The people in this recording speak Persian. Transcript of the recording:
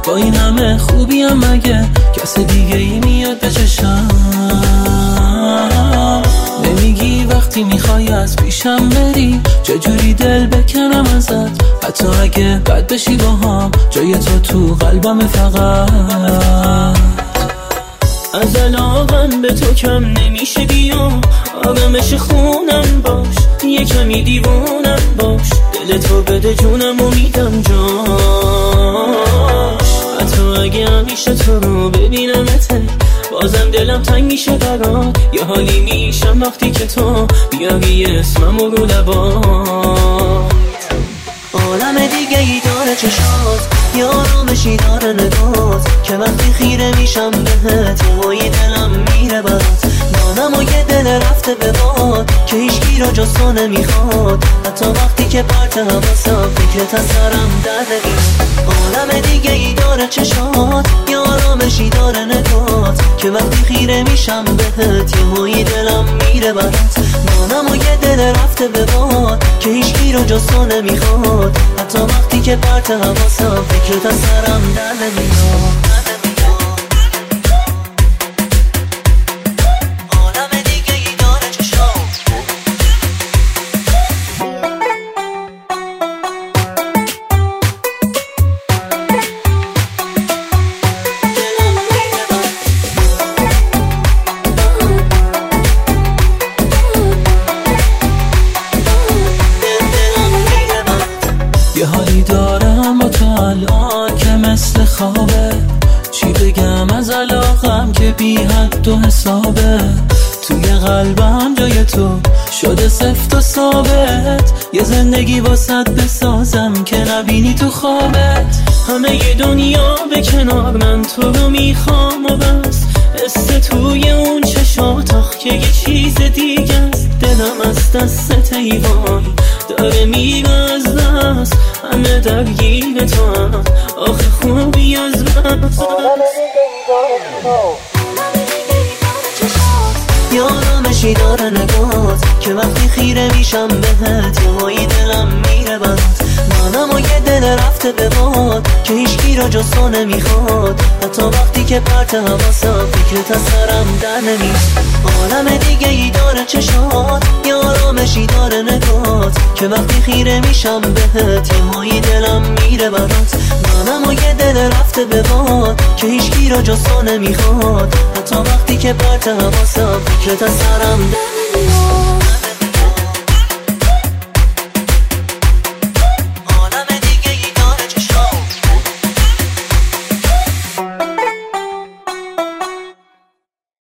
با این همه خوبیم مگه کس دیگه ای میاد به چشم؟ نمیگی وقتی میخوای از پیشم بری چجوری دل بکنم ازت؟ حتی اگه بد بشی با هم جای تو قلبم فقط. از علاقم به تو کم نمیشه بیا آدمش خونم باش یه کمی دیوونم باش دل تو بده جونم و میدم جاش. حتی اگه همیشه تو رو ببینمته بازم دلم تنگ میشه برات یه حالی میشم وقتی که تو بیاری اسمم رو لبات. عالم دیگه ای داره چشات یه آرامشی داره نگات که وقتی خیره میشم بهت هوای دلم میره برات. مانم و یه دل رفته به باد که هیچکی را جز تو نمیخواد حتی وقتی که پرت حواسم فکرت از سرم در نمیاد. عالم دیگه ای داره چشات یه آرامشی داره نگات که وقتی خیره میشم بهت یه هوای دلم میره برات. مانم و یه دل رفته به باد که هیچکی را جز تو نمیخواد حتی وقتی که پرت حواسم فکرت از سرم در نمیاد. یه حالی دارم با تو الان که مثل خوابه چی بگم از علاقم که بی حد و حسابه. توی قلبم جای تو شده سفت و ثابت یه زندگی واسط بسازم که نبینی تو خوابت. همه ی دنیا به کنار من تو رو میخوام و بس حس توی اون چشات آخ که یه چیز دیگه است. دلم از دست ایوان داره میره از دست همه درگیر تو هم آخه خوبی از من. یه آرامشی داره نگات که وقتی خیره میشم بهت یه هایی دلم میره برات. منم و یه دل رفته به باد که هیچکی را جز تو نمیخواد حتی وقتی که پرت حواسم فکرت از سرم در نمیاد. عالم دیگه ای داره چشات یه آرامشی داره نگات که وقتی خیره میشم بهت یه هایی دلم میره برات. منم و یه دل رفته به باد که هیچکی را جز تو نمیخواد حتی وقتی که پرت حواسم فکرت از سرم در نمیاد.